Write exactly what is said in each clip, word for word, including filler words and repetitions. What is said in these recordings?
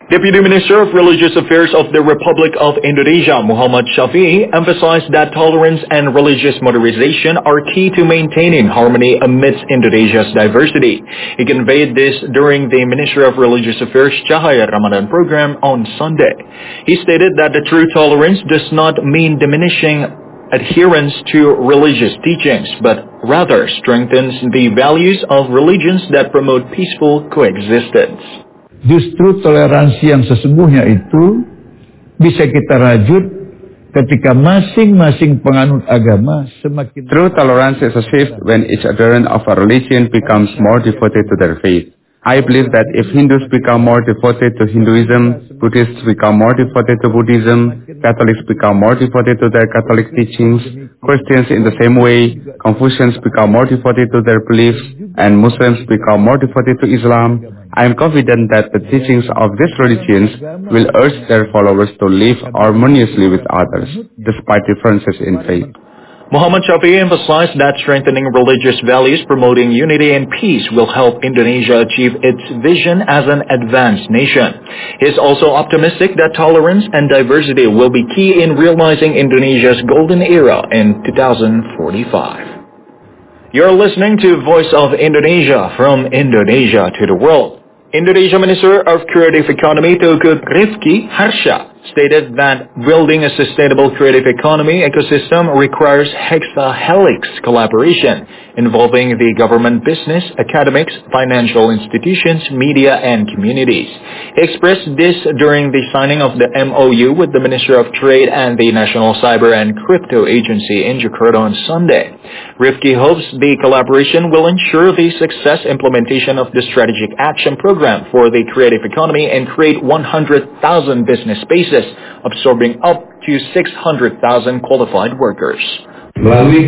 Deputy Minister of Religious Affairs of the Republic of Indonesia, Muhammad Shafi'i, emphasized that tolerance and religious moderation are key to maintaining harmony amidst Indonesia's diversity. He conveyed this during the Ministry of Religious Affairs Cahaya Ramadan program on Sunday. He stated that the true tolerance does not mean diminishing adherence to religious teachings, but rather strengthens the values of religions that promote peaceful coexistence. Justru toleransi yang sesungguhnya itu bisa kita rajut ketika masing-masing penganut agama semakin... True tolerance is achieved when each adherent of a religion becomes more devoted to their faith. I believe that if Hindus become more devoted to Hinduism, Buddhists become more devoted to Buddhism, Catholics become more devoted to their Catholic teachings, Christians in the same way, Confucians become more devoted to their beliefs, and Muslims become more devoted to Islam, I am confident that the teachings of these religions will urge their followers to live harmoniously with others, despite differences in faith. Muhammad Shafi'i emphasized that strengthening religious values, promoting unity and peace will help Indonesia achieve its vision as an advanced nation. He is also optimistic that tolerance and diversity will be key in realizing Indonesia's golden era in two thousand forty-five. You're listening to Voice of Indonesia from Indonesia to the world. Indonesia Minister of Creative Economy Teuku Rifki Harsha stated that building a sustainable creative economy ecosystem requires hexahelix collaboration involving the government, business, academics, financial institutions, media, and communities. He expressed this during the signing of the M O U with the Minister of Trade and the National Cyber and Crypto Agency in Jakarta on Sunday. Rifki hopes the collaboration will ensure the success implementation of the Strategic Action Program for the Creative Economy and create one hundred thousand business spaces, absorbing up to six hundred thousand qualified workers. Through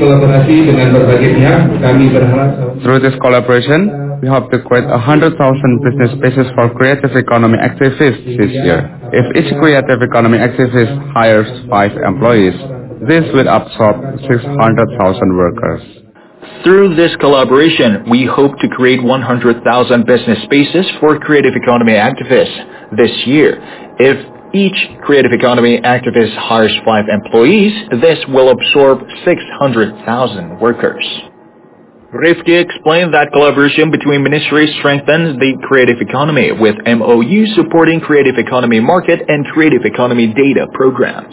this collaboration, we hope to create one hundred thousand business spaces for creative economy activists this year. If each creative economy activist hires five employees, this will absorb six hundred thousand workers. Through this collaboration, we hope to create one hundred thousand business spaces for creative economy activists this year. If each creative economy activist hires five employees, this will absorb six hundred thousand workers. Rifki explained that collaboration between ministries strengthens the creative economy, with M O U supporting creative economy market and creative economy data programs.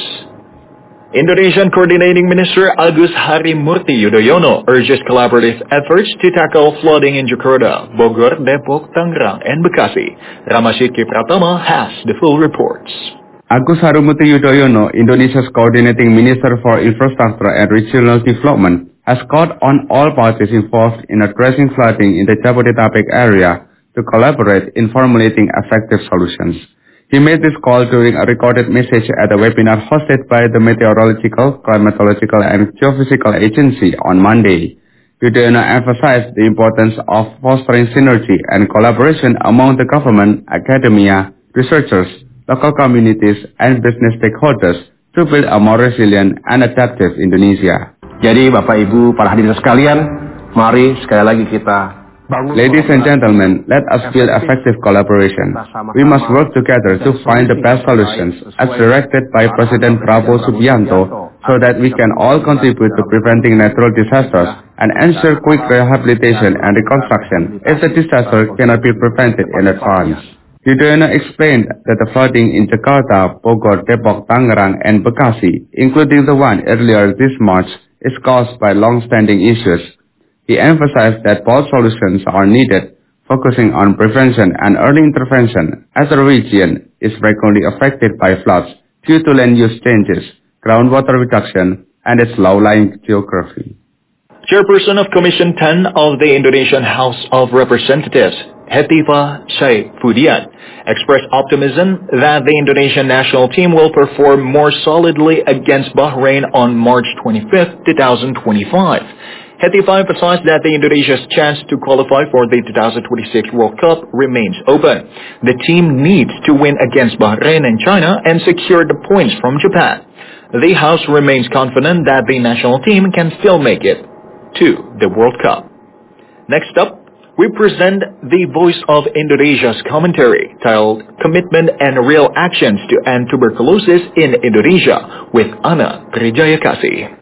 Indonesian Coordinating Minister Agus Harimurti Yudhoyono urges collaborative efforts to tackle flooding in Jakarta, Bogor, Depok, Tangerang, and Bekasi. Ramashiki Pratama has the full reports. Agus Harimurti Yudhoyono, Indonesia's Coordinating Minister for Infrastructure and Regional Development, has called on all parties involved in addressing flooding in the Jabodetabek area to collaborate in formulating effective solutions. He made this call during a recorded message at a webinar hosted by the Meteorological, Climatological and Geophysical Agency on Monday. Yudhoyono emphasized the importance of fostering synergy and collaboration among the government, academia, researchers, local communities, and business stakeholders to build a more resilient and adaptive Indonesia. Jadi Bapak Ibu, para hadirin sekalian, mari sekali lagi kita Ladies and gentlemen, let us build effective collaboration. We must work together to find the best solutions as directed by President Prabowo Subianto so that we can all contribute to preventing natural disasters and ensure quick rehabilitation and reconstruction if the disaster cannot be prevented in advance. Yudhoyono explained that the flooding in Jakarta, Bogor, Depok, Tangerang, and Bekasi, including the one earlier this March, is caused by long-standing issues. He emphasized that both solutions are needed, focusing on prevention and early intervention as the region is frequently affected by floods due to land use changes, groundwater reduction, and its low-lying geography. Chairperson of Commission ten of the Indonesian House of Representatives, Hetifa Saifudian, expressed optimism that the Indonesian national team will perform more solidly against Bahrain on March twenty-fifth, twenty twenty-five. Hetifa emphasized that the Indonesia's chance to qualify for the twenty twenty-six World Cup remains open. The team needs to win against Bahrain and China and secure the points from Japan. The House remains confident that the national team can still make it to the World Cup. Next up, we present the Voice of Indonesia's commentary titled Commitment and Real Actions to End Tuberculosis in Indonesia with Ana Trijayakasih.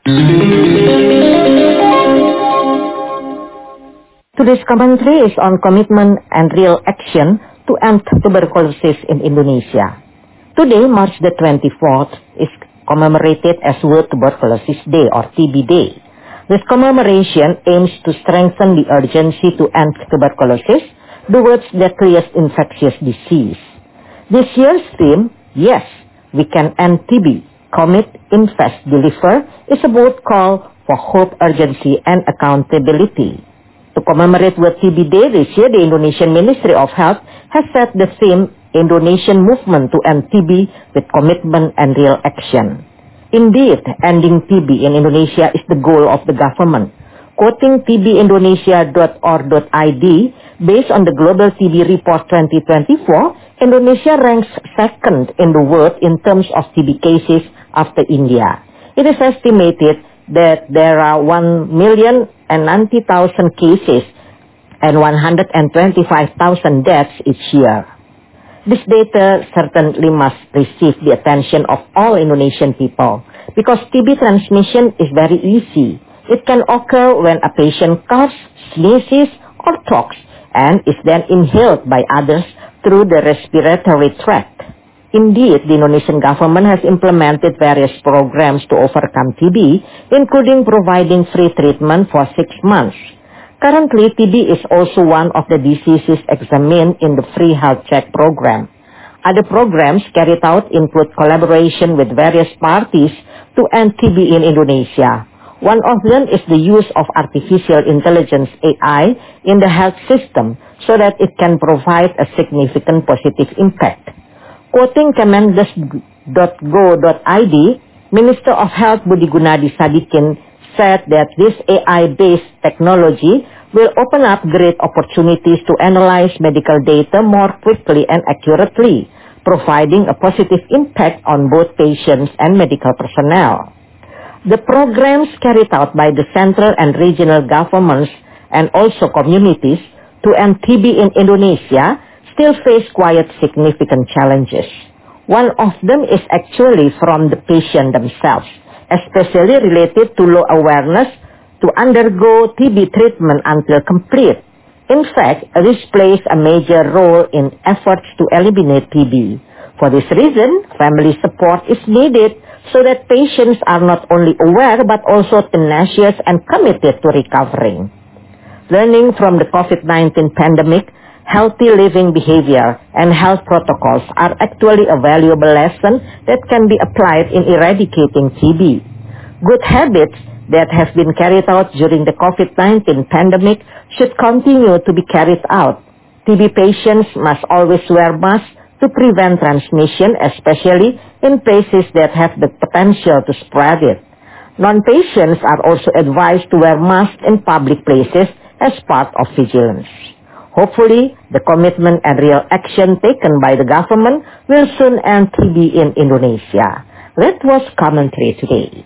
Today's commentary is on commitment and real action to end tuberculosis in Indonesia. Today, March the twenty-fourth, is commemorated as World Tuberculosis Day or T B Day. This commemoration aims to strengthen the urgency to end tuberculosis, the world's deadliest infectious disease. This year's theme, Yes, We Can End T B, Commit, Invest, Deliver, is a bold call for hope, urgency, and accountability. To commemorate World T B Day this year, the Indonesian Ministry of Health has set the theme Indonesian Movement to End T B with Commitment and Real Action. Indeed, ending T B in Indonesia is the goal of the government. Quoting T B Indonesia dot org dot I D, based on the Global T B Report twenty twenty-four, Indonesia ranks second in the world in terms of T B cases after India. It is estimated that there are one million ninety thousand cases and one hundred twenty-five thousand deaths each year. This data certainly must receive the attention of all Indonesian people because T B transmission is very easy. It can occur when a patient coughs, sneezes, or talks and is then inhaled by others through the respiratory tract. Indeed, the Indonesian government has implemented various programs to overcome T B, including providing free treatment for six months. Currently, T B is also one of the diseases examined in the free health check program. Other programs carried out include collaboration with various parties to end T B in Indonesia. One of them is the use of artificial intelligence A I in the health system so that it can provide a significant positive impact. Quoting Kemendes dot go dot I D, Minister of Health Budi Gunadi Sadikin said that this A I-based technology will open up great opportunities to analyze medical data more quickly and accurately, providing a positive impact on both patients and medical personnel. The programs carried out by the central and regional governments and also communities to end T B in Indonesia still face quite significant challenges. One of them is actually from the patient themselves, especially related to low awareness to undergo T B treatment until complete. In fact, this plays a major role in efforts to eliminate T B. For this reason, family support is needed so that patients are not only aware but also tenacious and committed to recovering. Learning from the COVID nineteen pandemic, healthy living behavior and health protocols are actually a valuable lesson that can be applied in eradicating T B. Good habits that have been carried out during the COVID nineteen pandemic should continue to be carried out. T B patients must always wear masks to prevent transmission, especially in places that have the potential to spread it. Non-patients are also advised to wear masks in public places as part of vigilance. Hopefully, the commitment and real action taken by the government will soon end T B in Indonesia. That was commentary today.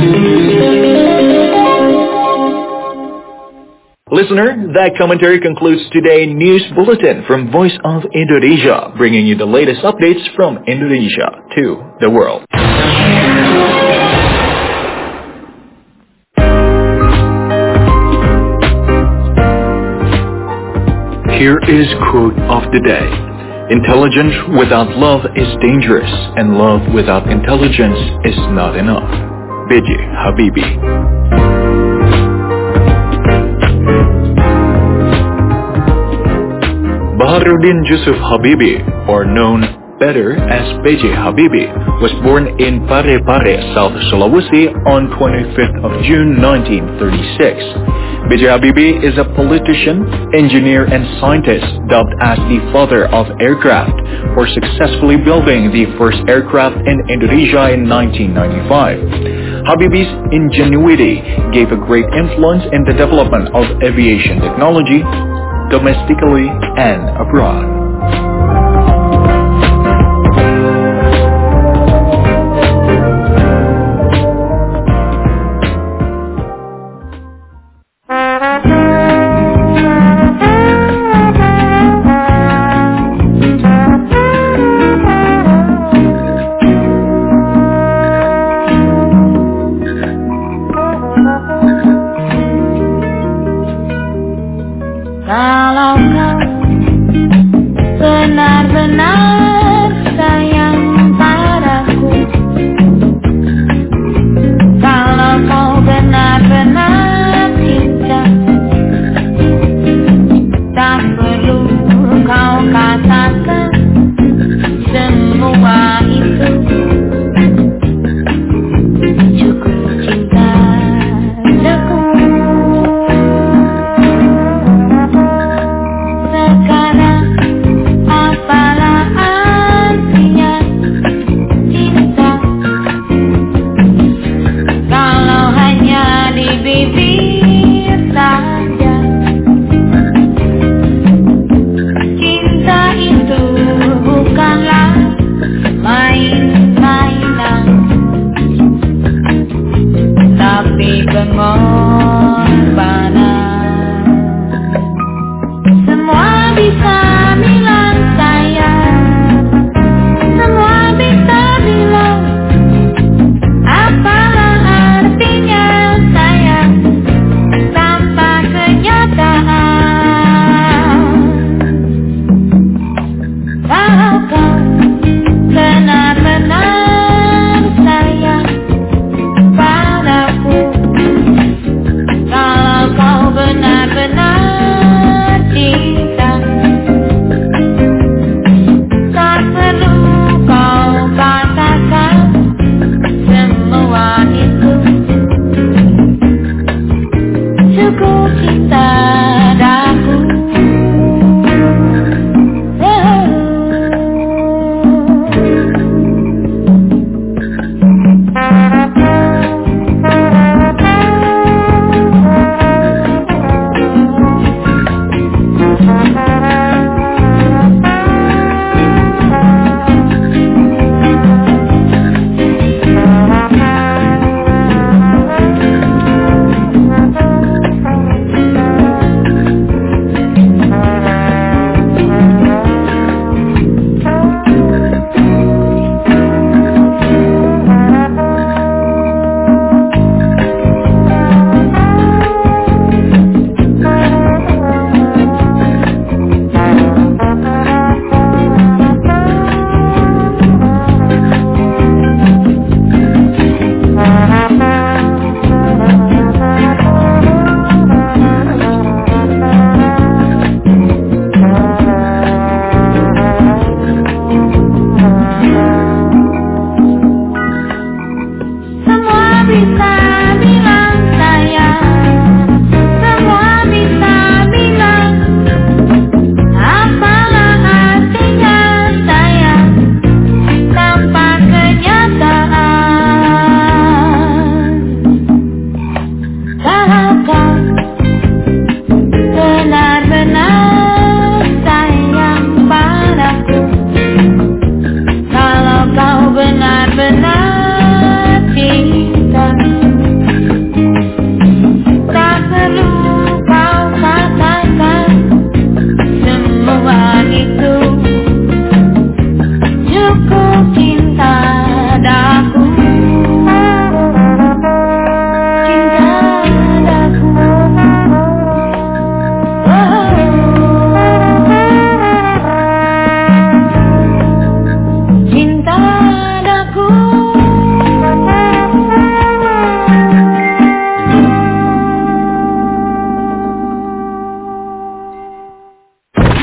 Listener, that commentary concludes today's news bulletin from Voice of Indonesia, bringing you the latest updates from Indonesia to the world. Here is quote of the day. Intelligence without love is dangerous, and love without intelligence is not enough. B J Habibie. Baharudin Yusuf Habibie, or known better as B J Habibie, was born in Parepare, South Sulawesi on twenty-fifth of June nineteen thirty-six. B J Habibie is a politician, engineer, and scientist dubbed as the father of aircraft for successfully building the first aircraft in Indonesia in nineteen ninety-five. Habibie's ingenuity gave a great influence in the development of aviation technology, domestically and abroad.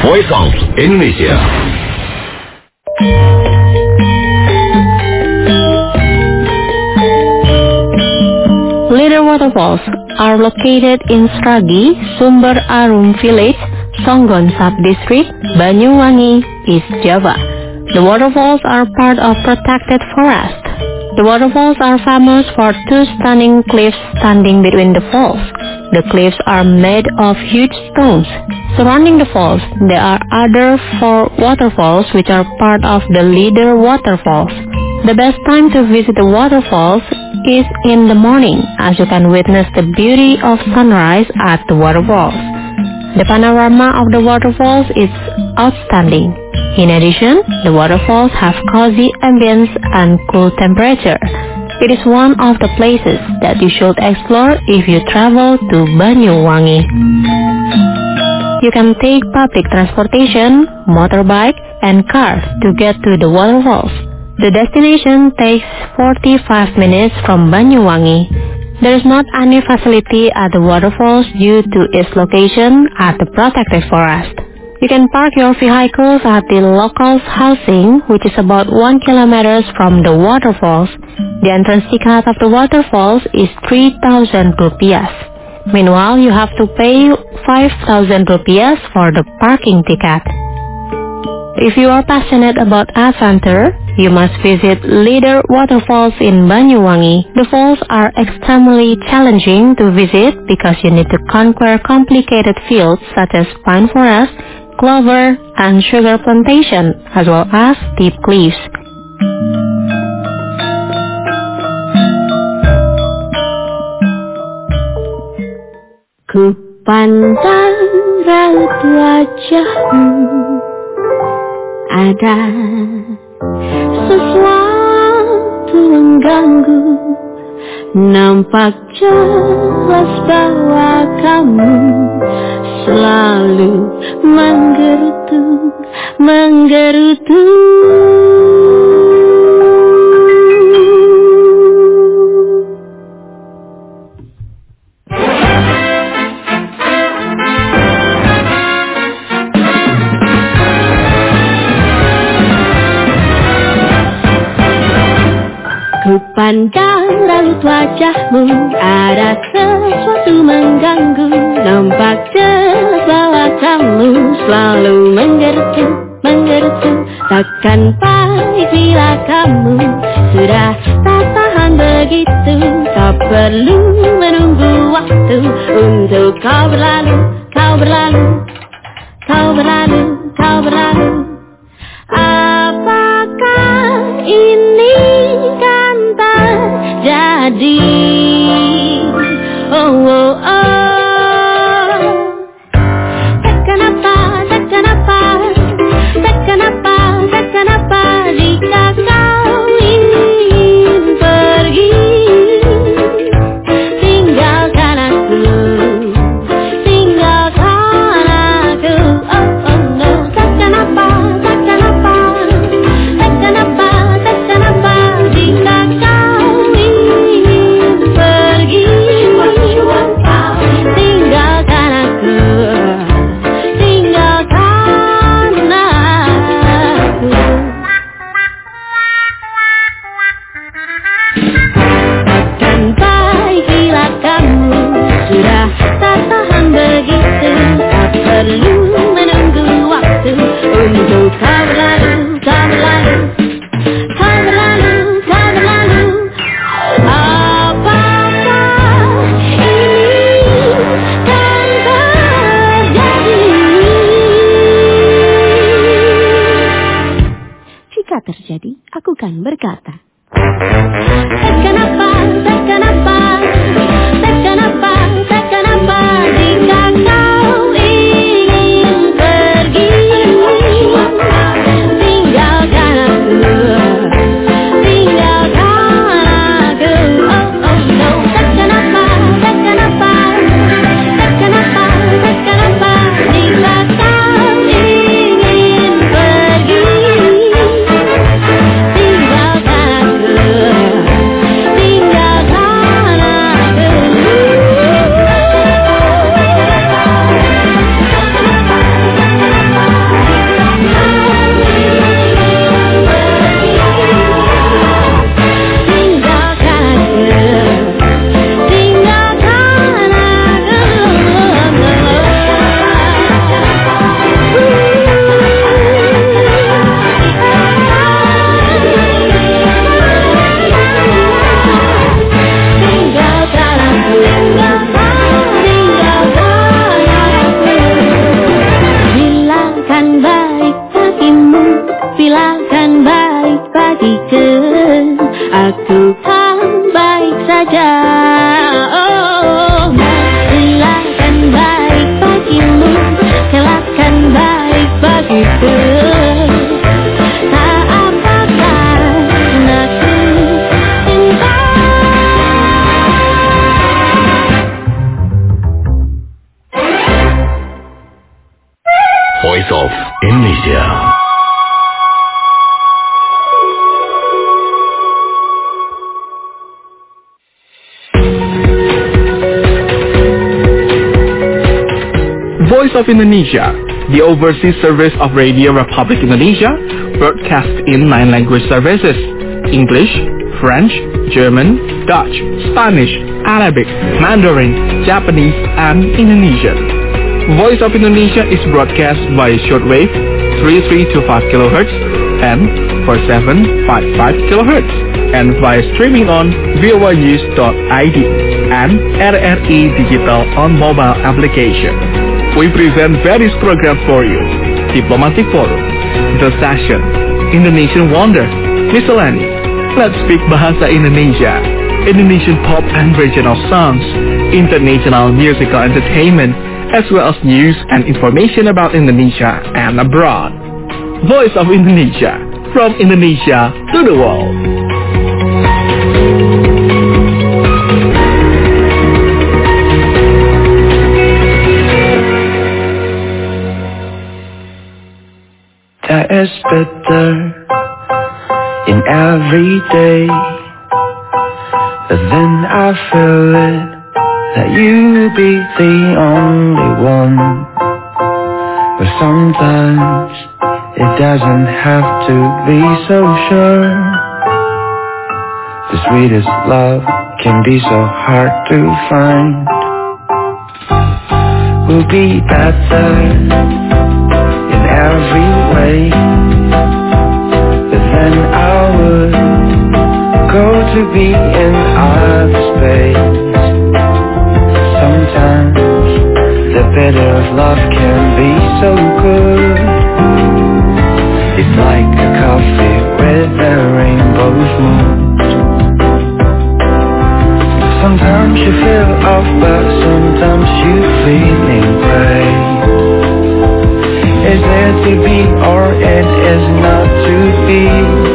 Voice of Indonesia. Leader waterfalls are located in Sragi, Sumber Arum Village, Songgon Sub-District, Banyuwangi, East Java. The waterfalls are part of protected forest. The waterfalls are famous for two stunning cliffs standing between the falls. The cliffs are made of huge stones. Surrounding the falls, there are other four waterfalls which are part of the Leader waterfalls. The best time to visit the waterfalls is in the morning, as you can witness the beauty of sunrise at the waterfalls. The panorama of the waterfalls is outstanding. In addition, the waterfalls have cozy ambience and cool temperature. It is one of the places that you should explore if you travel to Banyuwangi. You can take public transportation, motorbike, and car to get to the waterfalls. The destination takes forty-five minutes from Banyuwangi. There is not any facility at the waterfalls due to its location at the protected forest. You can park your vehicles at the locals' housing, which is about one kilometer from the waterfalls. The entrance ticket of the waterfalls is three thousand rupiah. Meanwhile, you have to pay five thousand rupiah for the parking ticket. If you are passionate about adventure, you must visit Leader Waterfalls in Banyuwangi. The falls are extremely challenging to visit because you need to conquer complicated fields such as pine forest, clover, and sugar plantation, as well as steep cliffs. Ku pandang raut wajahmu, ada sesuatu mengganggu. Nampak jelas bahwa kamu selalu menggerutu, menggerutu. Ku pandang raut wajahmu, ada sesuatu mengganggu. Nampak jelas bahwa kamu selalu menggerutu, menggerutu. Takkan baik bila kamu sudah tak tahan begitu. Tak perlu menunggu waktu untuk kau berlalu, kau berlalu, kau berlalu, kau berlalu. Apakah ini kan terjadi? Oh, oh, oh. Tak kenapa, tak kenapa, tak kenapa, tak kenapa jika kau ingin pergi, tinggalkan aku, tinggalkan aku. Oh, oh, no. Tak kenapa, tak kenapa, tak kenapa, tak kenapa jika kau ingin pergi, tinggalkan aku, tinggalkan aku. Takkan baik bila kamu sudah tak tahan begitu. Tak perlu menunggu waktu untuk kau berlalu, kau berlalu, kau berlalu, kau berlalu. Apakah ini kan terjadi? Jika terjadi, aku kan berkata, tak kenapa, tak kenapa, tak kenapa, tak kenapa jika kau ingin pergi, tinggalkan aku, tinggalkan aku. Oh, oh, no. Tak kenapa, tak kenapa, tak kenapa, tak kenapa jika kau ingin pergi, tinggalkan Voice of Indonesia. Voice of Indonesia, the overseas service of Radio Republic Indonesia, broadcasts in nine language services: English, French, German, Dutch, Spanish, Arabic, Mandarin, Japanese, and Indonesian. Voice of Indonesia is broadcast by shortwave three three two five kilohertz and four seven five five kilohertz, and via streaming on v o a news dot i d and R R I Digital on mobile application. We present various programs for you: Diplomatic Forum, The Session, Indonesian Wonder, Miscellany, Let's Speak Bahasa Indonesia, Indonesian pop and regional songs, international musical entertainment, as well as news and information about Indonesia and abroad. Voice of Indonesia, from Indonesia to the world. That is better in every day, but then I feel it that you be the only one. But sometimes it doesn't have to be so sure. The sweetest love can be so hard to find. We'll be better every way, but then I would go to be in outer space. Sometimes the bitter of love can be so good. It's like a coffee with a rainbow's moon. Sometimes you feel off, but sometimes you feeling great. Is it to be or it is not to be?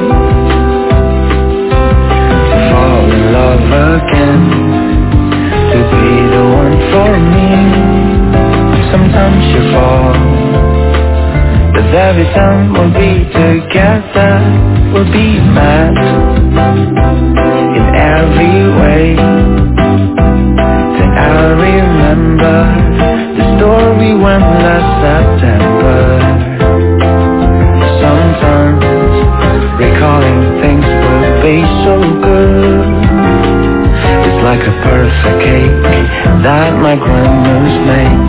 To fall in love again, to be the one for me. Sometimes you fall, but every time we'll be together, we'll be mad in every way. Then I remember the story when last September. Sometimes recalling things will be so good. It's like a perfect cake that my grandma's made.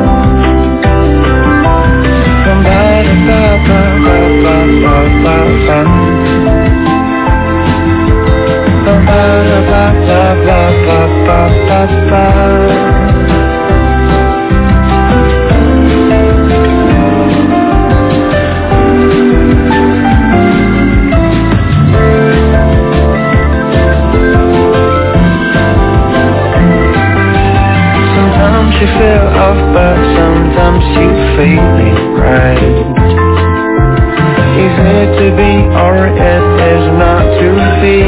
Sometimes you feel off, but sometimes you feeling right. Is it to be or it is not to be?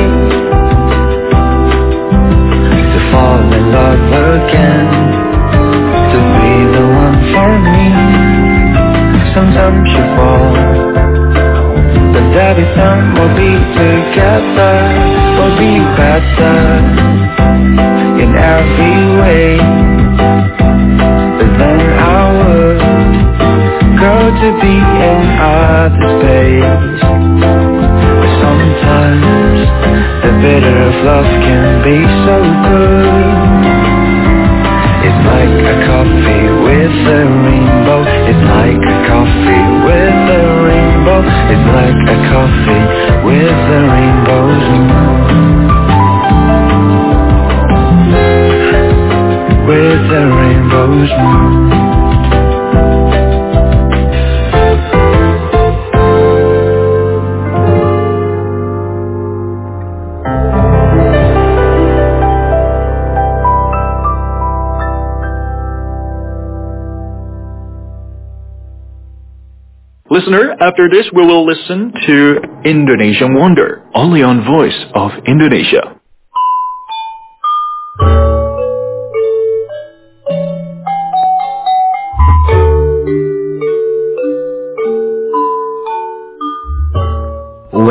To fall in love again, to be the one for me. Sometimes you fall, but every time we'll be together, we'll be better in every way. But then I would go to be in outer space. But sometimes the bitter of love can be so good. It's like a coffee with a rainbow. It's like a coffee with a rainbow. It's like a coffee with a rainbow's moon. With a rainbow's moon. Listener, after this we will listen to Indonesian Wonder, only on Voice of Indonesia.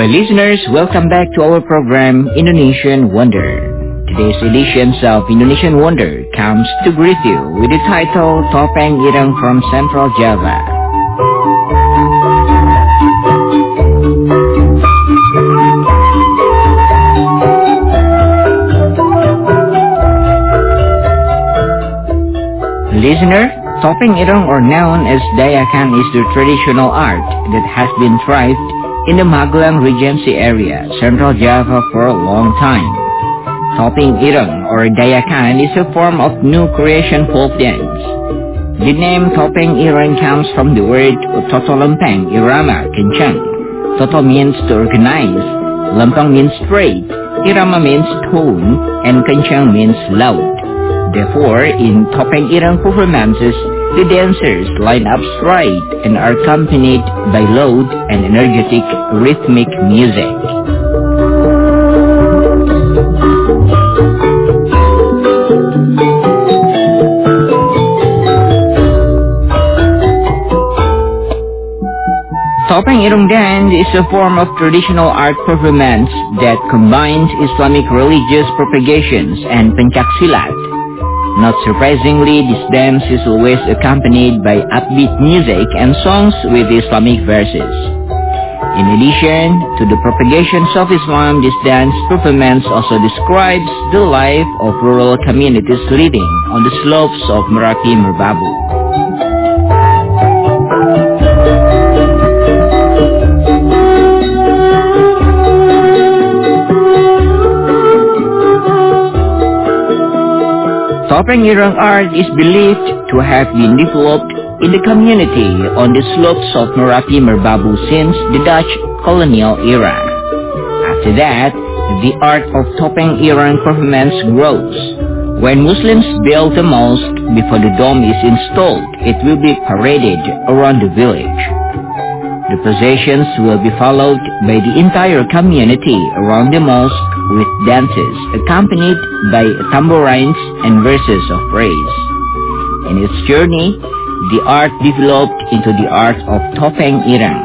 Dear listeners, welcome back to our program Indonesian Wonder. Today's edition of Indonesian Wonder comes to greet you with the title Topeng Ireng from Central Java. Listener, Topeng Ireng, or known as Dayakan, is the traditional art that has been thrived in the Magelang Regency area, Central Java, for a long time. Topeng Ireng, or Dayakan, is a form of new creation folk dance. The name Topeng Ireng comes from the word Toto Lempeng, Irama, Kencang. Toto means to organize, Lempeng means straight, Irama means tone, and Kencang means loud. Therefore, in Topeng Ireng performances, the dancers line up straight and are accompanied by loud and energetic rhythmic music. Topeng Ireng dance is a form of traditional art performance that combines Islamic religious propagations and pencaksilat. Not surprisingly, this dance is always accompanied by upbeat music and songs with Islamic verses. In addition to the propagations of Islam, this dance performance also describes the life of rural communities living on the slopes of Merapi Merbabu. Topeng Ireng art is believed to have been developed in the community on the slopes of Merapi Merbabu since the Dutch colonial era. After that, the art of Topeng Ireng performance grows. When Muslims build the mosque, before the dome is installed, it will be paraded around the village. The processions will be followed by the entire community around the mosque with dances accompanied by tambourines and verses of praise. In its journey, the art developed into the art of Topeng Ireng.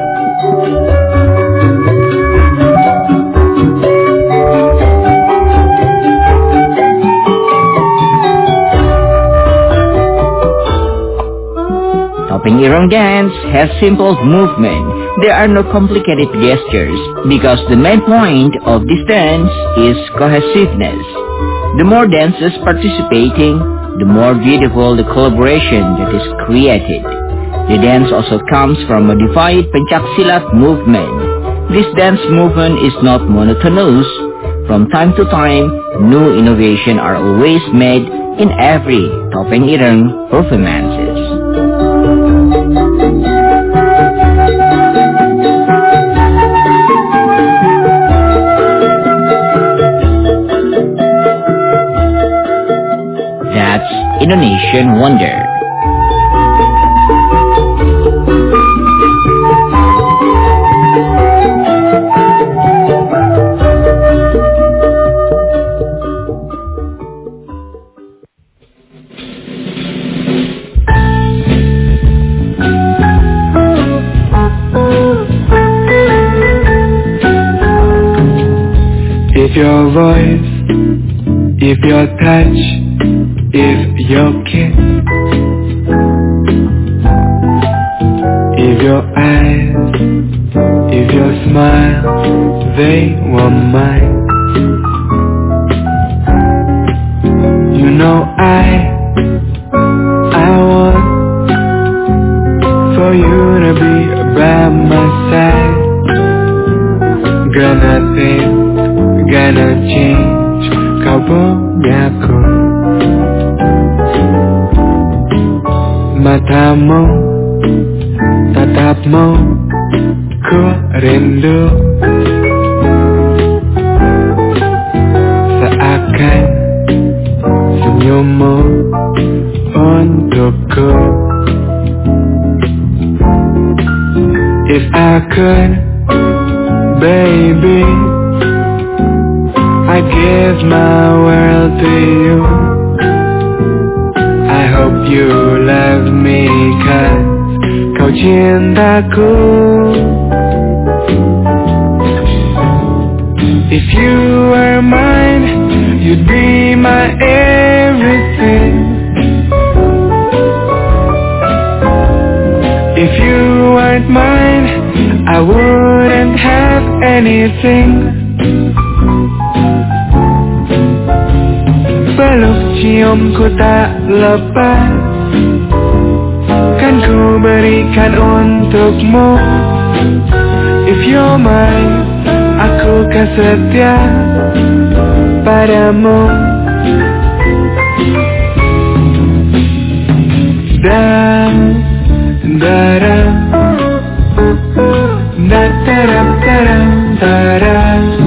Topeng Ireng dance has simple movement. There are no complicated gestures because the main point of this dance is cohesiveness. The more dancers participating, the more beautiful the collaboration that is created. The dance also comes from a modified pencaksilat movement. This dance movement is not monotonous. From time to time, new innovations are always made in every Topeng Ireng performances. That's Indonesian Wonder. If your voice, if your touch, if your kiss, if your eyes, if your smile, they were mine. You know I, I want for you to be by my side. Gonna think, gonna change, kau punya aku. Matamu, tatapmu, ku rindu. Seakan senyummu untukku. If I could, baby, I give my world to you. I hope you love me, 'cause kau cintaku. you were mine, you'd be my everything. If you weren't mine, I wouldn't have anything. Peluk ciumku tak lepas, kan ku berikan untukmu. If you're mine, aku kan setia padamu. Dan dara, da dara dara dara.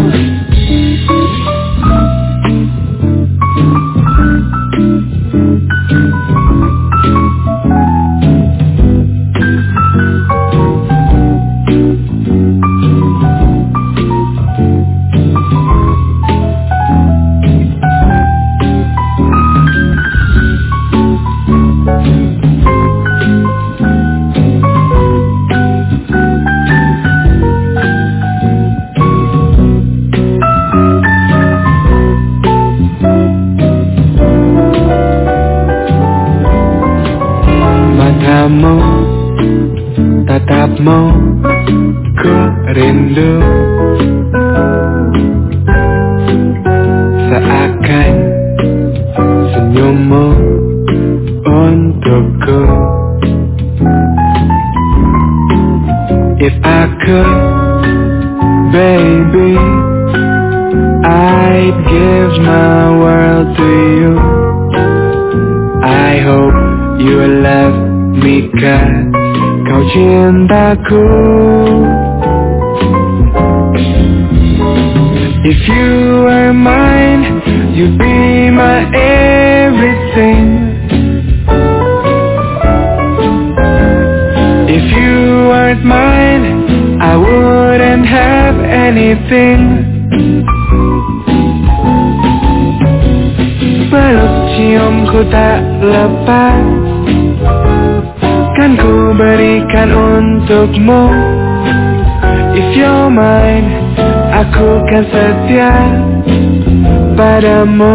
Tatapmu ku rindu, seakan senyummu untukku. If I could, baby, I'd give my world to you. I hope you love me, 'cause kau cintaku. If you were mine, you'd be my everything. If you weren't mine, I wouldn't have anything. Peluk ciumku tak lepas, kan ku berikan untukmu. If you're mine, aku kan setia padamu.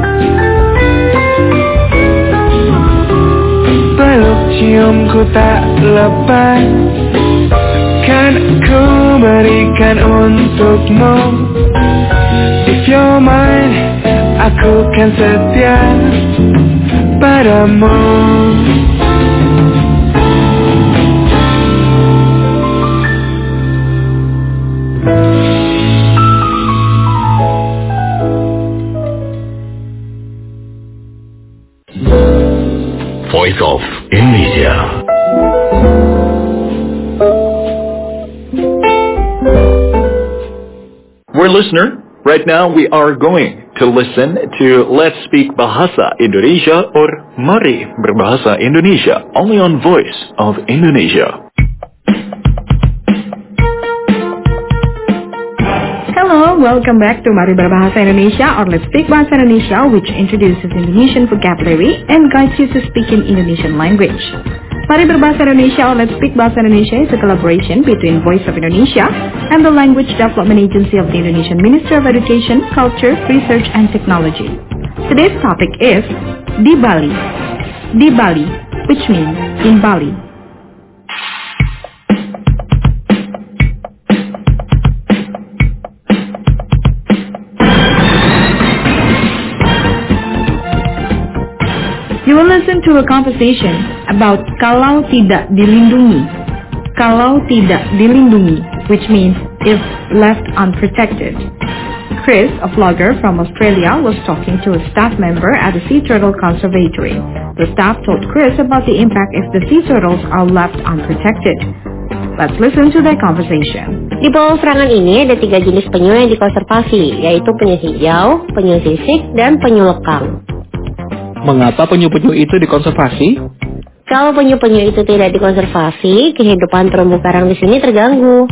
Peluk ciumku tak lepas, kan ku berikan untukmu. If you're mine, aku kan setia padamu. Voice of Indonesia. We're listener. Right now we are going to listen to Let's Speak Bahasa Indonesia or Mari Berbahasa Indonesia, only on Voice of Indonesia. Hello, welcome back to Mari Berbahasa Indonesia or Let's Speak Bahasa Indonesia, which introduces Indonesian vocabulary and guides you to speak in Indonesian language. Mari Berbahasa Indonesia or Let's Speak Bahasa Indonesia is a collaboration between Voice of Indonesia and the Language Development Agency of the Indonesian Ministry of Education, Culture, Research and Technology. Today's topic is Di Bali. Di Bali, which means in Bali. You will listen to a conversation about kalau tidak dilindungi. Kalau tidak dilindungi, which means if left unprotected. Chris, a vlogger from Australia, was talking to a staff member at the Sea Turtle Conservatory. The staff told Chris about the impact if the sea turtles are left unprotected. Let's listen to their conversation. Di Pulau Serangan ini ada tiga jenis penyu yang dikonservasi, yaitu penyu hijau, penyu sisik, dan penyu lekang. Mengapa penyu-penyu itu dikonservasi? Kalau penyu-penyu itu tidak dikonservasi, kehidupan terumbu karang di sini terganggu.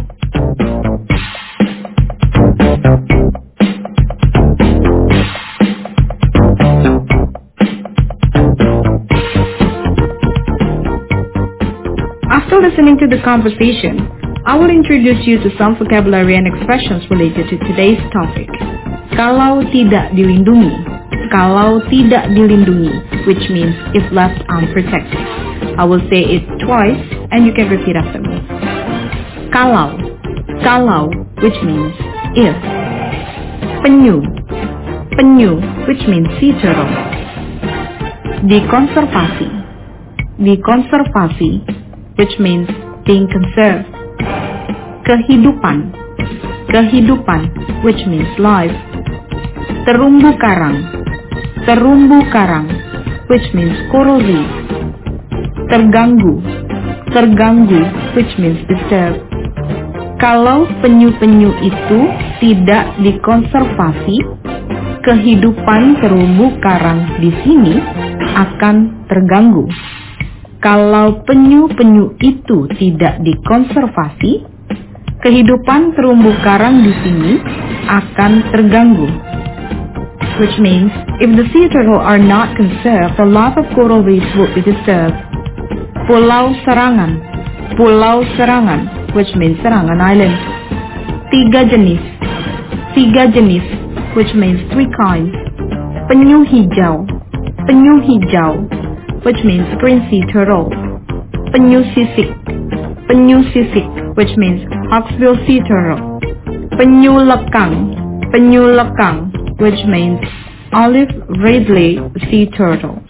After listening to the conversation, I will introduce you to some vocabulary and expressions related to today's topic. Kalau tidak dilindungi. Kalau tidak dilindungi, which means if left unprotected. I will say it twice and you can repeat after me. Kalau. Kalau, which means if. Penyu. Penyu, which means sea turtle. Dikonservasi. Dikonservasi, which means being conserved. Kehidupan. Kehidupan, which means life. Terumbu karang. Terumbu karang, which means coral reef. Terganggu. Terganggu, which means disturbed. Kalau penyu-penyu itu tidak dikonservasi, kehidupan terumbu karang di sini akan terganggu. Kalau penyu-penyu itu tidak dikonservasi, kehidupan terumbu karang di sini akan terganggu. Which means, if the sea turtle are not conserved, the life of coral reefs will be disturbed. Pulau Serangan. Pulau Serangan, which means Serangan Island. Tiga jenis. Tiga jenis, which means three kinds. Penyu hijau. Penyu hijau, which means green sea turtle. Penyu sisik. Penyu sisik, which means hawksbill sea turtle. Penyu lekang. Penyu lekang, which means olive ridley sea turtle.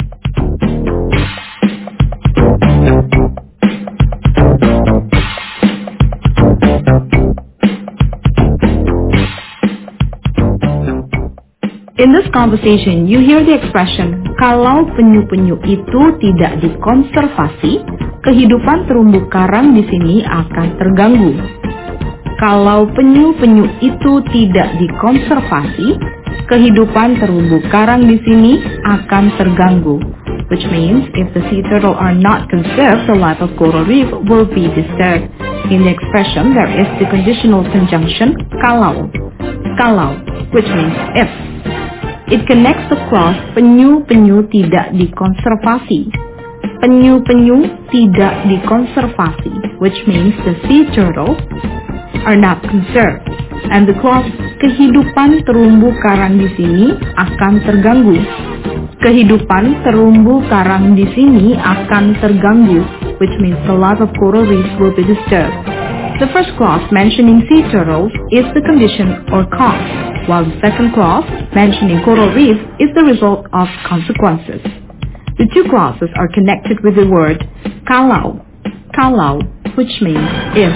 In this conversation, you hear the expression, kalau penyu-penyu itu tidak dikonservasi, kehidupan terumbu karang di sini akan terganggu. Kalau penyu-penyu itu tidak dikonservasi, kehidupan terumbu karang di sini akan terganggu. Which means, if the sea turtle are not conserved, the life of coral reef will be disturbed. In the expression, there is the conditional conjunction, kalau. Kalau, which means if. It connects the clause penyu-penyu tidak dikonservasi. Penyu-penyu tidak dikonservasi, which means the sea turtles are not conserved. And the clause kehidupan terumbu karang di sini akan terganggu. Kehidupan terumbu karang di sini akan terganggu, which means the life of coral reefs will be disturbed. The first clause mentioning sea turtles is the condition or cause, while the second clause mentioning coral reefs is the result of consequences. The two clauses are connected with the word kalau, kalau, which means if.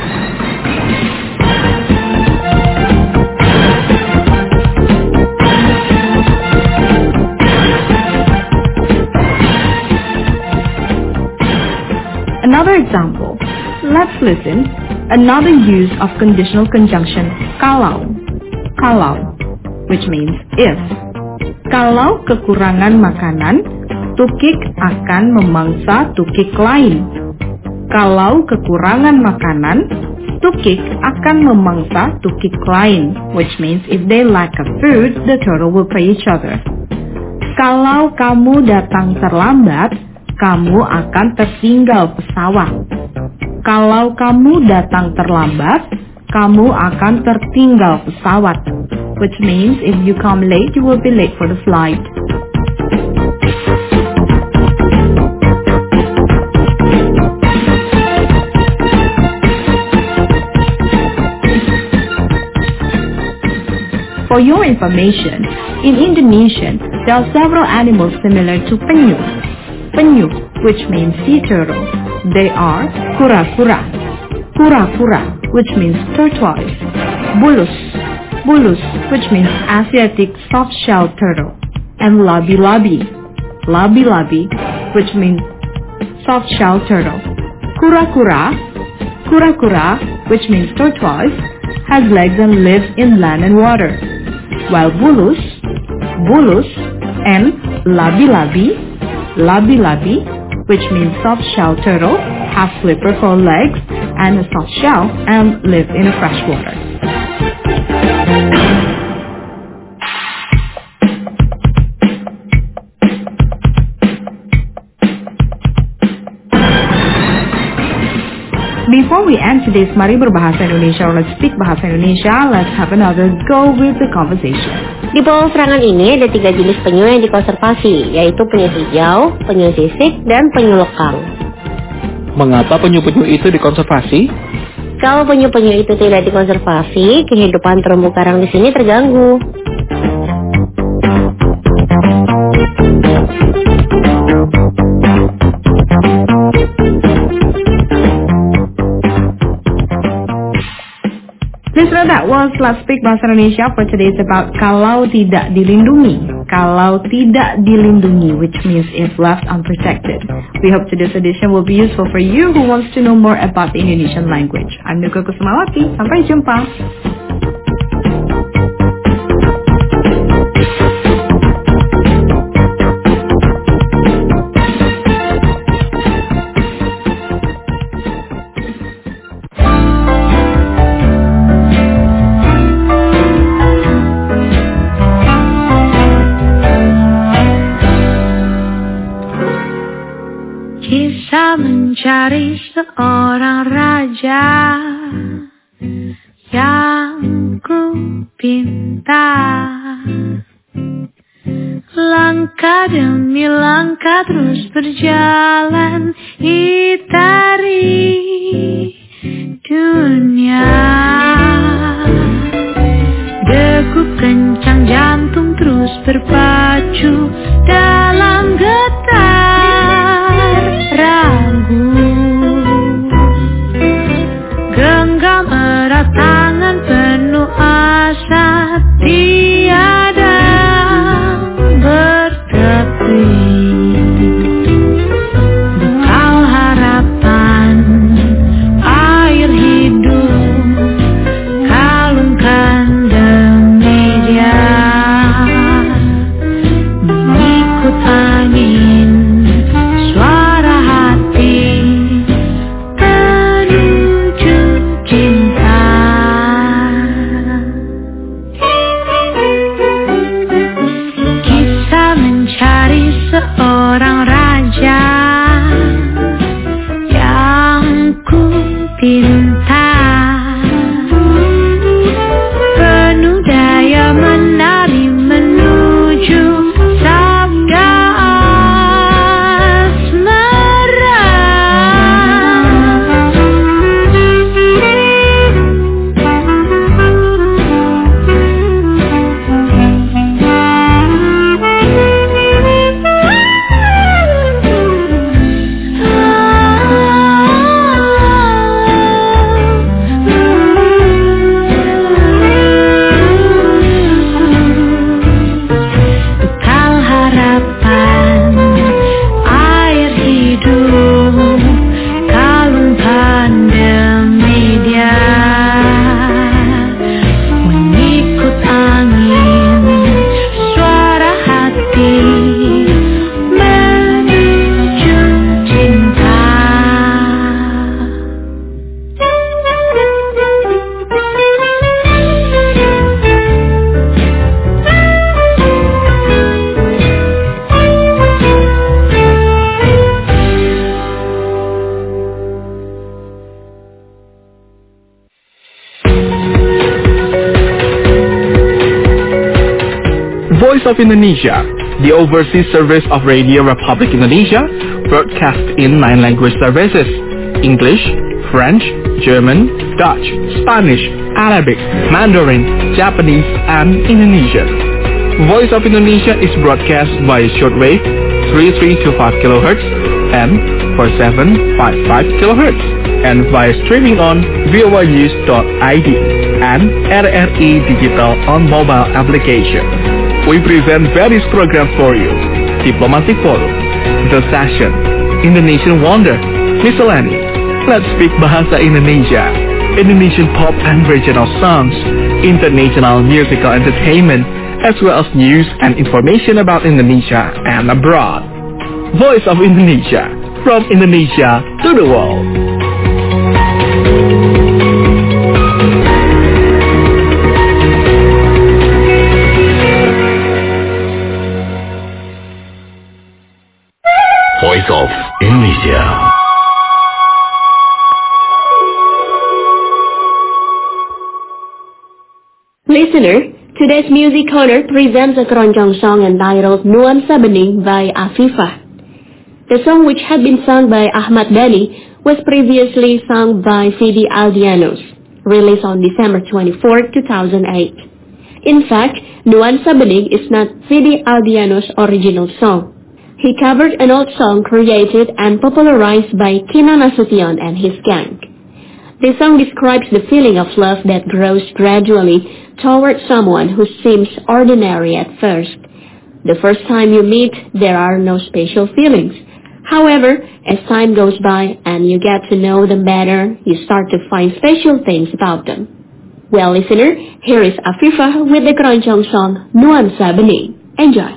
Another example. Let's listen. Another use of conditional conjunction kalau. Kalau, which means if. Kalau kekurangan makanan, tukik akan memangsa tukik lain. Kalau kekurangan makanan, tukik akan memangsa tukik lain, which means if they lack of food, the turtle will prey each other. Kalau kamu datang terlambat, kamu akan tertinggal pesawat. Kalau kamu datang terlambat, kamu akan tertinggal pesawat. Which means if you come late, you will be late for the flight. For your information, in Indonesian, there are several animals similar to penyu. Penyu, which means sea turtle. They are kura-kura. Kura-kura, which means tortoise. Bulus. Bulus, which means Asiatic soft-shelled turtle. And labi-labi. Labi-labi, which means soft-shelled turtle. Kura-kura. Kura-kura, which means tortoise, has legs and lives in land and water. While bulus, bulus, and labi-labi, labi-labi, which means soft-shelled turtle, have flipper for legs and a soft shell and live in fresh water. Before we end today's Mari Berbahasa Indonesia or Let's Speak Bahasa Indonesia, let's have another go with the conversation. Di pulau Serangan ini ada tiga jenis penyu yang dikonservasi, yaitu penyu hijau, penyu sisik, dan penyu lekang. Mengapa penyu-penyu itu dikonservasi? Kalau penyu-penyu itu tidak dikonservasi, kehidupan terumbu karang di sini terganggu. Listener, that was Let's Speak Bahasa Indonesia for today. It's about kalau tidak dilindungi. Kalau tidak dilindungi, which means if left unprotected. We hope today's edition will be useful for you who wants to know more about the Indonesian language. I'm Nuka Kusumawati. Sampai jumpa. Mencari seorang raja yang ku pinta, langkah demi langkah terus berjalan itari dunia. Degup kencang jantung terus berpacu dalam getar ragu. Genggam erat tangan penuh asa, tiada bertepi. Bekal harapan, air hidup, kalungkan demi dia. Mengikut angin, suara hati, menuju cinta. Kisah mencari seorang raja yang ku pinta, penuh daya menari menuju sabda asmara. Bekal harapan, air hidup, kalungkan demi dia. Mengikut angin, suara hati, menuju cinta. Voice of Indonesia, the overseas service of Radio Republic Indonesia, broadcast in nine language services: English, French, German, Dutch, Spanish, Arabic, Mandarin, Japanese, and Indonesian. Voice of Indonesia is broadcast by shortwave three three two five kilohertz and four seven five five kilohertz, and via streaming on v o y news dot i d and R R I Digital on mobile application. We present various programs for you: Diplomatic Forum, The Session, Indonesian Wonder, Miscellany, Let's Speak Bahasa Indonesia, Indonesian pop and regional songs, international musical entertainment, as well as news and information about Indonesia and abroad. Voice of Indonesia, from Indonesia to the world. Voice of Indonesia. listener, today's music corner presents a keroncong song entitled Nuansa Bening by Afifah. The song, which had been sung by Ahmad Dhani, was previously sung by Sidi Aldianos, released on December twenty-fourth, two thousand eight. In fact, Nuansa Bening is not Sidi Aldianos' original song. He covered an old song created and popularized by Kina Nasution and his gang. The song describes the feeling of love that grows gradually toward someone who seems ordinary at first. The first time you meet, there are no special feelings. However, as time goes by and you get to know them better, you start to find special things about them. Well, listener, here is Afifah with the keroncong song Nuansa Bening. Enjoy!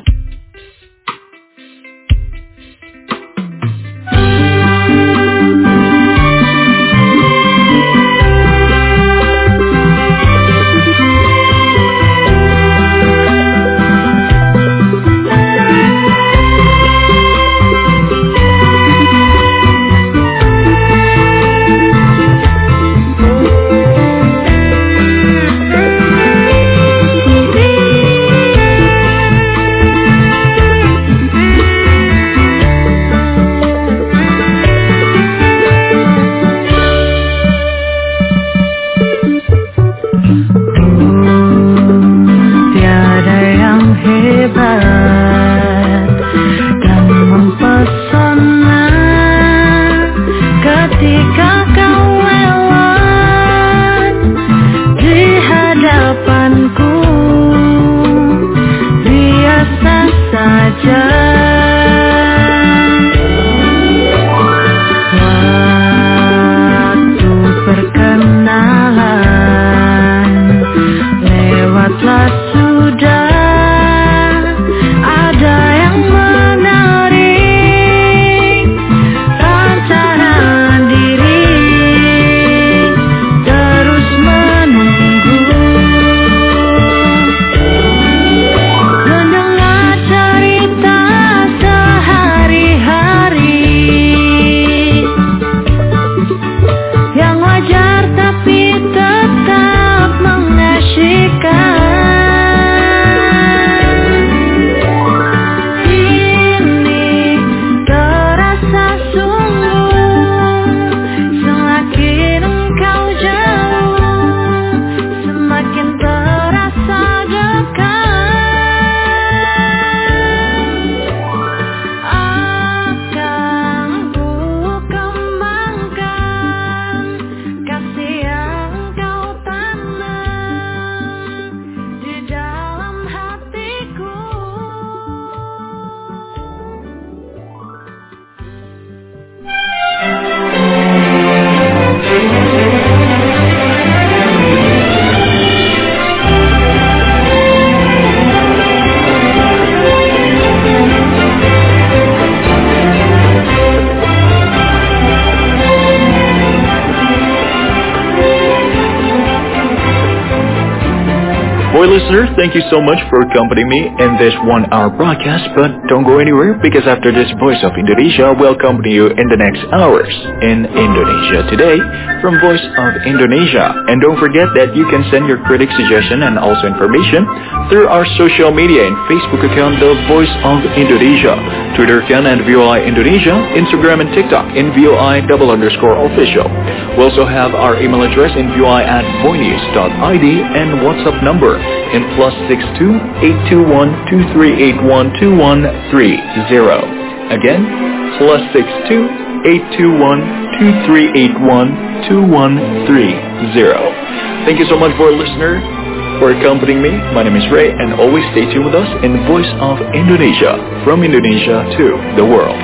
Listener, thank you so much for accompanying me in this one-hour broadcast, but don't go anywhere because after this, Voice of Indonesia will accompany you in the next hours in Indonesia Today from Voice of Indonesia. And don't forget that you can send your critic suggestion and also information through our social media and Facebook account, The Voice of Indonesia, Twitter account and V O I Indonesia, Instagram and TikTok in V O I double underscore official. We also have our email address in V O I at voinews dot I D and WhatsApp number in plus six two eight two one two three eight one two one three zero. Again, plus six two eight two one two three eight one two one three zero. Thank you so much for listener for accompanying me. My name is Ray, and always stay tuned with us in Voice of Indonesia, from Indonesia to the world.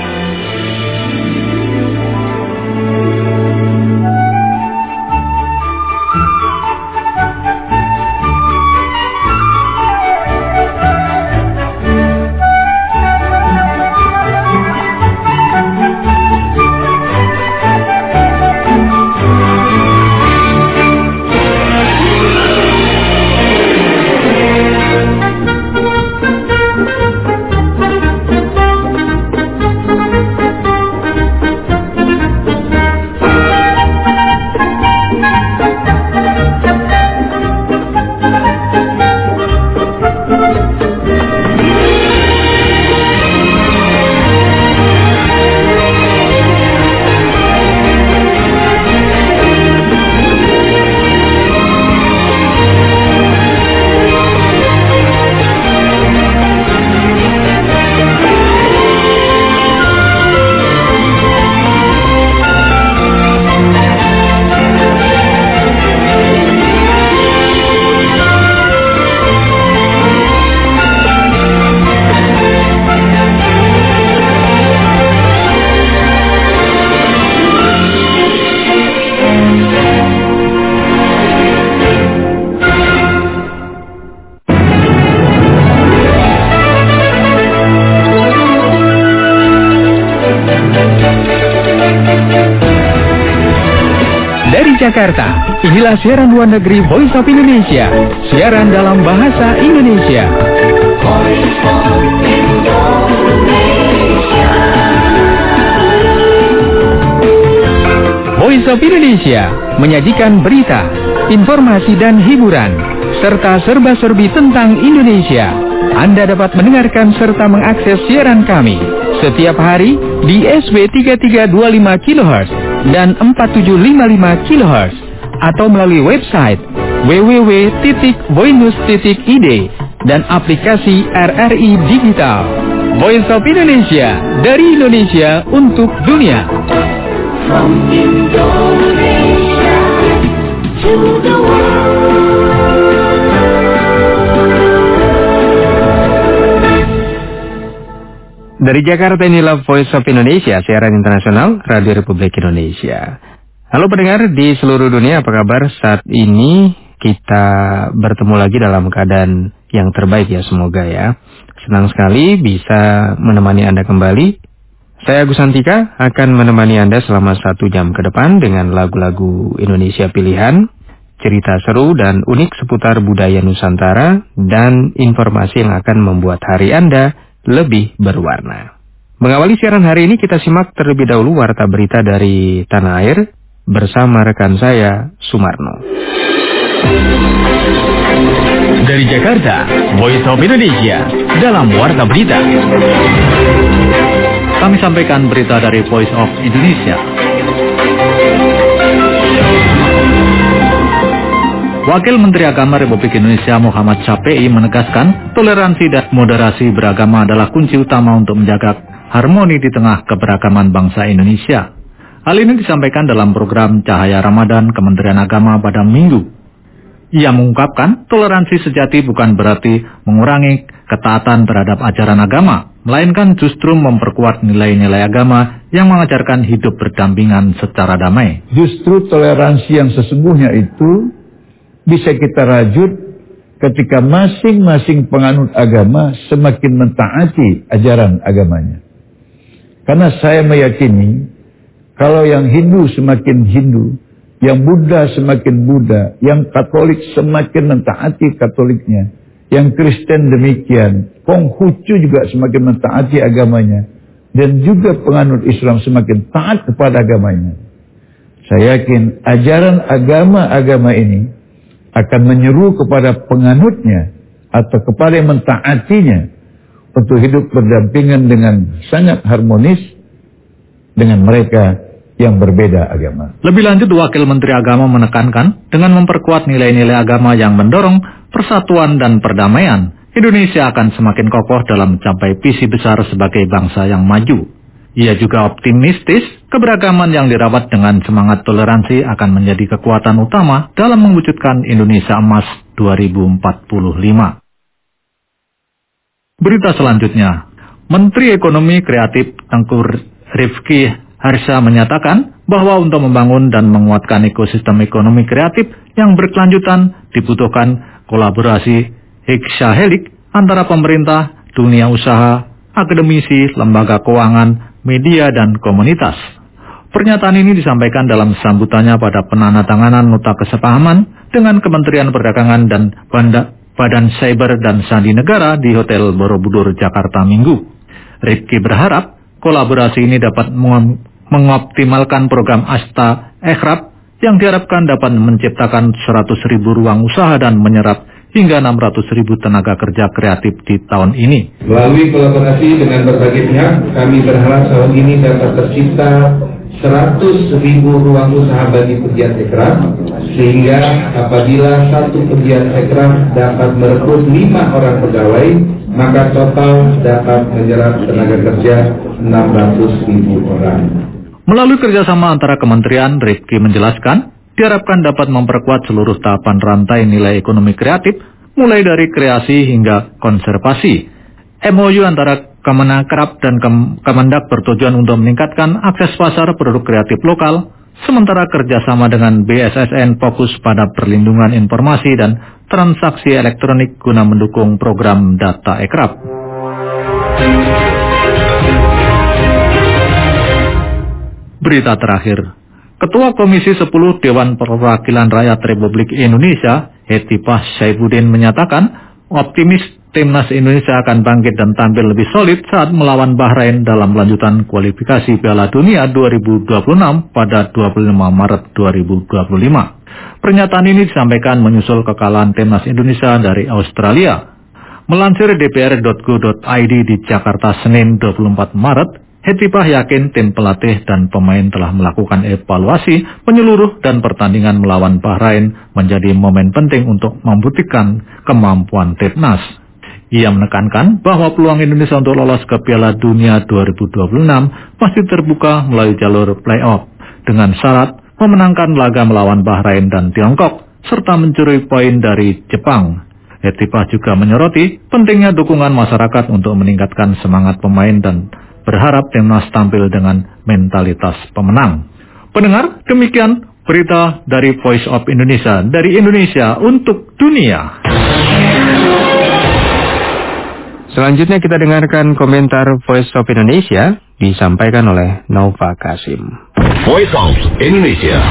Jakarta, inilah siaran luar negeri Voice of Indonesia, siaran dalam bahasa Indonesia. Voice of Indonesia. Voice of Indonesia menyajikan berita, informasi dan hiburan, serta serba-serbi tentang Indonesia. Anda dapat mendengarkan serta mengakses siaran kami setiap hari di S W tiga tiga dua lima kilohertz dan empat tujuh lima lima kilohertz atau melalui website w w w titik voinews titik i d dan aplikasi R R I Digital. Voice of Indonesia, dari Indonesia untuk dunia. From Indonesia to the world. Dari Jakarta, inilah Voice of Indonesia, siaran internasional Radio Republik Indonesia. Halo pendengar di seluruh dunia, apa kabar? Saat ini kita bertemu lagi dalam keadaan yang terbaik ya, semoga ya. Senang sekali bisa menemani Anda kembali. Saya Agus Santika akan menemani Anda selama satu jam ke depan dengan lagu-lagu Indonesia pilihan, cerita seru dan unik seputar budaya Nusantara, dan informasi yang akan membuat hari Anda lebih berwarna. Mengawali siaran hari ini, kita simak terlebih dahulu warta berita dari tanah air bersama rekan saya, Sumarno. Dari Jakarta, Voice of Indonesia dalam warta berita. Kami sampaikan berita dari Voice of Indonesia. Wakil Menteri Agama Republik Indonesia Muhammad Syafii menegaskan toleransi dan moderasi beragama adalah kunci utama untuk menjaga harmoni di tengah keberagaman bangsa Indonesia. Hal ini disampaikan dalam program Cahaya Ramadan Kementerian Agama pada Minggu. Ia mengungkapkan toleransi sejati bukan berarti mengurangi ketaatan terhadap ajaran agama, melainkan justru memperkuat nilai-nilai agama yang mengajarkan hidup berdampingan secara damai. Justru toleransi yang sesungguhnya itu bisa kita rajut ketika masing-masing penganut agama semakin mentaati ajaran agamanya. Karena saya meyakini kalau yang Hindu semakin Hindu, yang Buddha semakin Buddha, yang Katolik semakin mentaati Katoliknya, yang Kristen demikian, Konghucu juga semakin mentaati agamanya, dan juga penganut Islam semakin taat kepada agamanya. Saya yakin ajaran agama-agama ini akan menyeru kepada penganutnya atau kepada yang mentaatinya untuk hidup berdampingan dengan sangat harmonis dengan mereka yang berbeda agama. Lebih lanjut, Wakil Menteri Agama menekankan dengan memperkuat nilai-nilai agama yang mendorong persatuan dan perdamaian, Indonesia akan semakin kokoh dalam mencapai visi besar sebagai bangsa yang maju. Ia juga optimistis keberagaman yang dirawat dengan semangat toleransi akan menjadi kekuatan utama dalam mewujudkan Indonesia Emas dua ribu empat puluh lima. Berita selanjutnya, Menteri Ekonomi Kreatif Tengku Rifki Harsha menyatakan bahwa untuk membangun dan menguatkan ekosistem ekonomi kreatif yang berkelanjutan dibutuhkan kolaborasi heksahelik antara pemerintah, dunia usaha, akademisi, lembaga keuangan, media, dan komunitas. Pernyataan ini disampaikan dalam sambutannya pada penandatanganan nota kesepahaman dengan Kementerian Perdagangan dan Badan Cyber dan Sandi Negara di Hotel Borobudur, Jakarta Minggu. Rifki berharap kolaborasi ini dapat mengoptimalkan program Asta Ekrab yang diharapkan dapat menciptakan seratus ribu ruang usaha dan menyerap hingga enam ratus ribu tenaga kerja kreatif di tahun ini. Melalui kolaborasi dengan berbagai pihak, kami berharap tahun ini dapat tercipta seratus ribu ruang usaha bagi pegiat ekraf, sehingga apabila satu pegiat ekraf dapat merekrut lima orang pegawai, maka total dapat menyerap tenaga kerja enam ratus ribu orang. Melalui kerjasama antara kementerian, Rifki menjelaskan, diharapkan dapat memperkuat seluruh tahapan rantai nilai ekonomi kreatif, mulai dari kreasi hingga konservasi. M O U antara Kemenakrab dan Kemendak bertujuan untuk meningkatkan akses pasar produk kreatif lokal, sementara kerjasama dengan B S S N fokus pada perlindungan informasi dan transaksi elektronik guna mendukung program data ekrab. Berita terakhir, Ketua Komisi sepuluh Dewan Perwakilan Rakyat Republik Indonesia, Hetipah Saifuddin menyatakan optimis Timnas Indonesia akan bangkit dan tampil lebih solid saat melawan Bahrain dalam lanjutan kualifikasi Piala Dunia dua ribu dua puluh enam pada dua puluh lima Maret dua ribu dua puluh lima. Pernyataan ini disampaikan menyusul kekalahan Timnas Indonesia dari Australia. Melansir d p r dot go dot i d di Jakarta Senin dua puluh empat Maret, Hetipah yakin tim pelatih dan pemain telah melakukan evaluasi menyeluruh dan pertandingan melawan Bahrain menjadi momen penting untuk membuktikan kemampuan Timnas. Ia menekankan bahwa peluang Indonesia untuk lolos ke Piala Dunia dua ribu dua puluh enam masih terbuka melalui jalur play-off dengan syarat memenangkan laga melawan Bahrain dan Tiongkok serta mencuri poin dari Jepang. Hetipah juga menyoroti pentingnya dukungan masyarakat untuk meningkatkan semangat pemain dan berharap Timnas tampil dengan mentalitas pemenang. Pendengar, demikian berita dari Voice of Indonesia, dari Indonesia untuk dunia. Selanjutnya kita dengarkan komentar Voice of Indonesia disampaikan oleh Nova Kasim. Voice of Indonesia.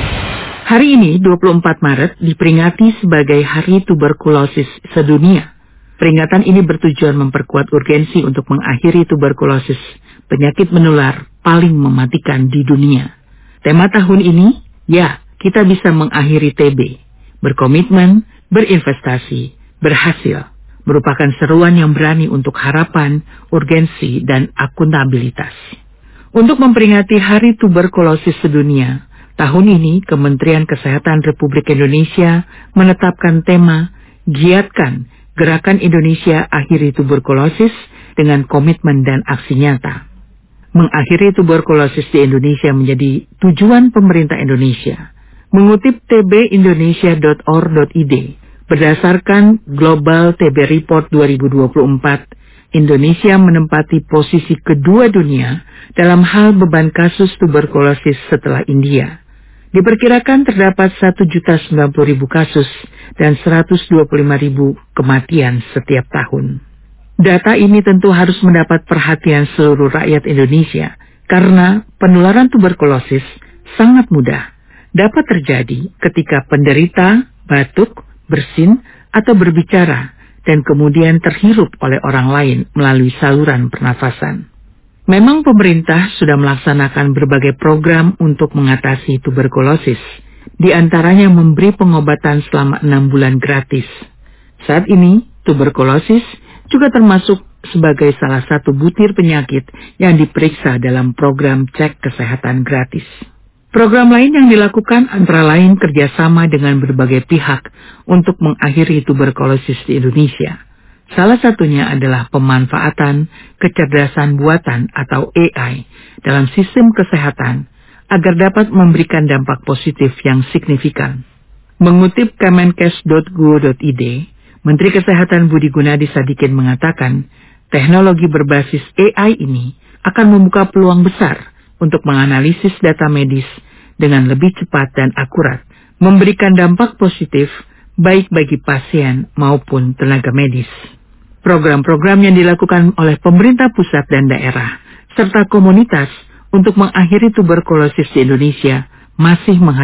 Hari ini, dua puluh empat Maret, diperingati sebagai Hari Tuberkulosis Sedunia. Peringatan ini bertujuan memperkuat urgensi untuk mengakhiri tuberkulosis, penyakit menular paling mematikan di dunia. Tema tahun ini, ya, kita bisa mengakhiri T B. Berkomitmen, berinvestasi, berhasil, merupakan seruan yang berani untuk harapan, urgensi, dan akuntabilitas. Untuk memperingati Hari Tuberkulosis Sedunia, tahun ini Kementerian Kesehatan Republik Indonesia menetapkan tema Giatkan Gerakan Indonesia Akhiri Tuberkulosis dengan komitmen dan aksi nyata. Mengakhiri tuberkulosis di Indonesia menjadi tujuan pemerintah Indonesia. Mengutip t b indonesia dot or dot i d, berdasarkan Global T B Report dua ribu dua puluh empat, Indonesia menempati posisi kedua dunia dalam hal beban kasus tuberkulosis setelah India. Diperkirakan terdapat satu juta sembilan puluh ribu kasus dan seratus dua puluh lima ribu kematian setiap tahun. Data ini tentu harus mendapat perhatian seluruh rakyat Indonesia karena penularan tuberkulosis sangat mudah dapat terjadi ketika penderita batuk, bersin, atau berbicara dan kemudian terhirup oleh orang lain melalui saluran pernafasan. Memang pemerintah sudah melaksanakan berbagai program untuk mengatasi tuberkulosis, di antaranya memberi pengobatan selama enam bulan gratis. Saat ini, tuberkulosis juga termasuk sebagai salah satu butir penyakit yang diperiksa dalam program cek kesehatan gratis. Program lain yang dilakukan antara lain kerjasama dengan berbagai pihak untuk mengakhiri tuberkulosis di Indonesia. Salah satunya adalah pemanfaatan kecerdasan buatan atau A I dalam sistem kesehatan agar dapat memberikan dampak positif yang signifikan. Mengutip kemenkes dot go dot i d, Menteri Kesehatan Budi Gunadi Sadikin mengatakan, teknologi berbasis A I ini akan membuka peluang besar untuk menganalisis data medis dengan lebih cepat dan akurat, memberikan dampak positif baik bagi pasien maupun tenaga medis. Program-program yang dilakukan oleh pemerintah pusat dan daerah, serta komunitas untuk mengakhiri tuberkulosis di Indonesia masih menghasilkan